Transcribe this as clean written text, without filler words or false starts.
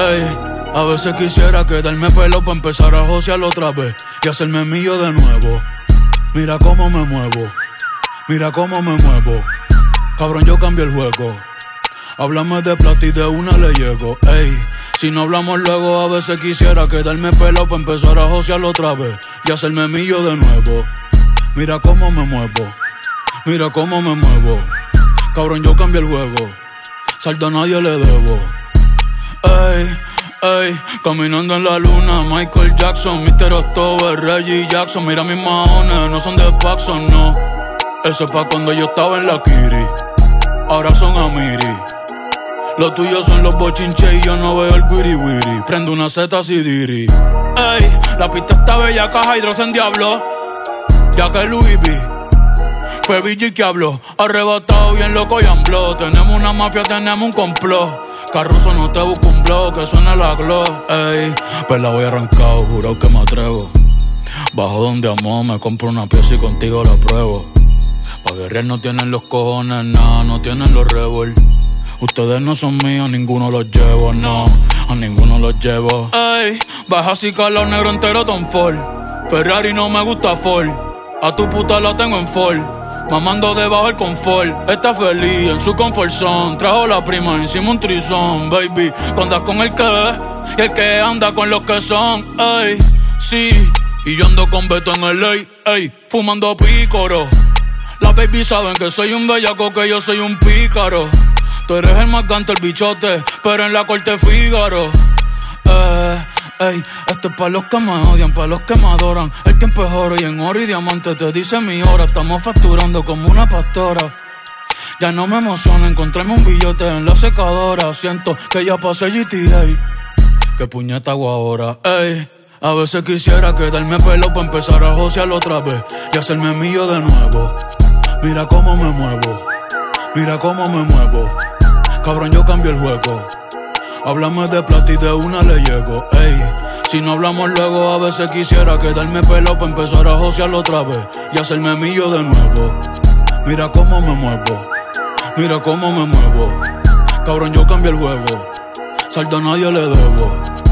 Ey, a veces quisiera quedarme pelo pa' empezar a josear otra vez y hacerme mío de nuevo. Mira cómo me muevo, mira cómo me muevo. Cabrón, yo cambio el juego. Háblame de plata y de una le llego. Ey, si no hablamos luego, a veces quisiera quedarme pelo pa' empezar a josear otra vez y hacerme mío de nuevo. Mira cómo me muevo, mira cómo me muevo. Cabrón, yo cambio el juego. Saldo a nadie le debo. Ey, ey, caminando en la luna, Michael Jackson, Mr. October, Reggie Jackson. Mira mis maones, no son de Paxson, no. Eso es pa' cuando yo estaba en la Kiri. Ahora son Amiri. Lo tuyo son los bochinches y yo no veo el wiri wiri. Prendo una Z Sidiri. Ey, la pista está bella, caja Hydrosen Diablo. Ya que Louis V fue Vigil que habló, arrebatado bien loco y ambló. Tenemos una mafia, tenemos un complot. Carruso, no te busco un blog, que suene la glow. Ey, pues la voy arrancado, juro que me atrevo. Bajo donde amo, me compro una pieza y contigo la pruebo. Pa' guerrear no tienen los cojones, nada, no tienen los revol. Ustedes no son míos, ninguno los llevo, no, a ninguno los llevo. Ey, baja así calao negro entero Tom Ford. Ferrari no me gusta Ford, a tu puta la tengo en Ford. Mamando debajo el confort, está feliz en su comfort zone. Trajo la prima encima un trizón, baby. Tú andas con el que es y el que anda con los que son, ey, sí. Y yo ando con Beto en el ey, fumando pícoro. Las baby saben que soy un bellaco, que yo soy un pícaro. Tú eres el más gante, el bichote, pero en la corte Fígaro. Ey, esto es pa' los que me odian, pa' los que me adoran. El tiempo es oro y en oro y diamante te dice mi hora. Estamos facturando como una pastora. Ya no me emociona encontrarme un billete en la secadora. Siento que ya pasé GTA. ¿Qué puñeta hago ahora? Ey, a veces quisiera quedarme pelo pa' empezar a josear otra vez y hacerme mío de nuevo. Mira cómo me muevo, mira cómo me muevo. Cabrón, yo cambio el juego. Háblame de plata y de una le llego. Ey, si no hablamos luego, a veces quisiera quedarme pelo pa' empezar a josear otra vez y hacerme mío de nuevo. Mira cómo me muevo, mira cómo me muevo. Cabrón, yo cambio el juego. Saldo a nadie le debo.